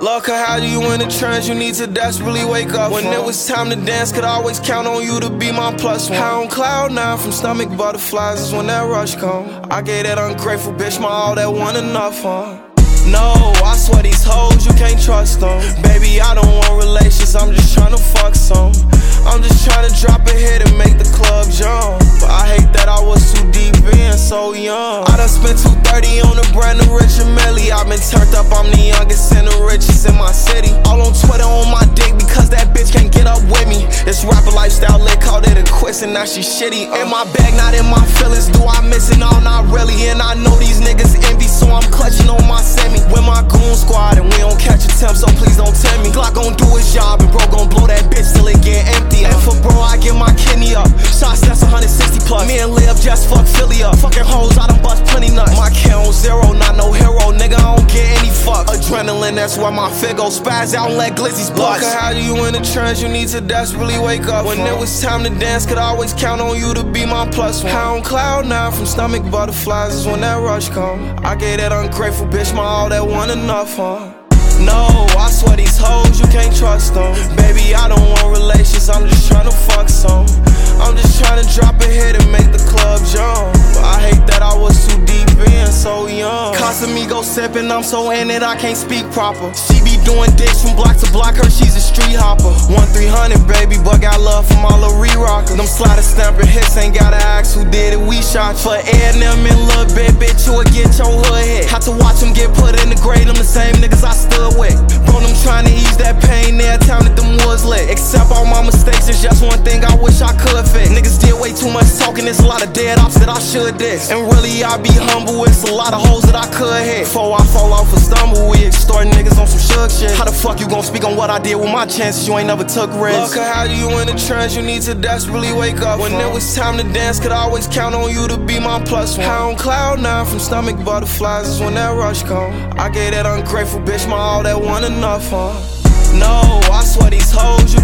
Look, how do you in a trance? You need to desperately wake up. When it was time to dance, could always count on you to be my plus one. High on cloud nine from stomach butterflies is when that rush come. I gave that ungrateful bitch my all, that wasn't enough, huh? No, I swear these hoes, you can't trust them. Baby, I don't want relations, I'm just tryna fuck some. I'm just tryna drop a hit and make the club jump. But I hate that I was too deep in, so young. I done spent $230 on a brand new Richard Mille. I've been turned up, I'm the youngest and the richest in my city. All on Twitter on my dick because that bitch can't get up with me. This rapper lifestyle lit, called it a quiz and now she shitty. In my bag, not in my feelings, do I miss it? No, not really. And I know these niggas envy, so I'm clutching on my semi. With my goon squad and we don't catch attempts, so please don't tell me. Glock gon' do his job and bro gon' blow that bitch till it get empty. And for bro, I get my kidney up. Shots that's 160 plus. Me and Liv just fuck Philly up. Fucking hoes, I done bust plenty nuts. My count on zero, not no hero, nigga, I don't get any fuck. Adrenaline, that's why my fit go spaz out and let glizzies bust. Look, how do you in a trance? You need to desperately wake up. When it was time to dance, could always count on you to be my plus one. High on cloud nine from stomach butterflies is when that rush come. I gave that ungrateful bitch my all, that wasn't enough, huh? No, I swear these hoes, you can't trust them. Baby, I don't want relations, I'm just tryna fuck some. I'm just tryna drop a hit and make the club jump. But I hate that I was too deep in, so young. Casamigo sippin', I'm so in it, I can't speak proper. She be doing dicks from block to block, her she's a street hopper. 1-300, baby, but got love from all the re-rockers. Them slider stamper hits, ain't gotta ask who did it, we shot. For A&M and Lil Bit, bitch, you would get your hood hit. Had to watch them get put in the grave, them the same niggas I stood with. Bro, them tryna ease that pain, there, town that them woods lit. Except all my mistakes, it's just one thing I wish I could fix. Niggas did way too much talking, there's a lot of dead ops that I should diss. And really, I be humble, it's a lot of hoes that I could hit. Before I fall off or stumble, we extorting niggas on some shook shit. How the fuck you gon' speak on what I did with my chances? You ain't never took risks. Look, how do you in a trance? You need to desperately wake up. When it was time to dance, could always count on you to be my plus one. High on cloud nine from stomach butterflies is when that rush come. I gave that ungrateful bitch my all, that wasn't enough, huh? No, I swear these hoes, you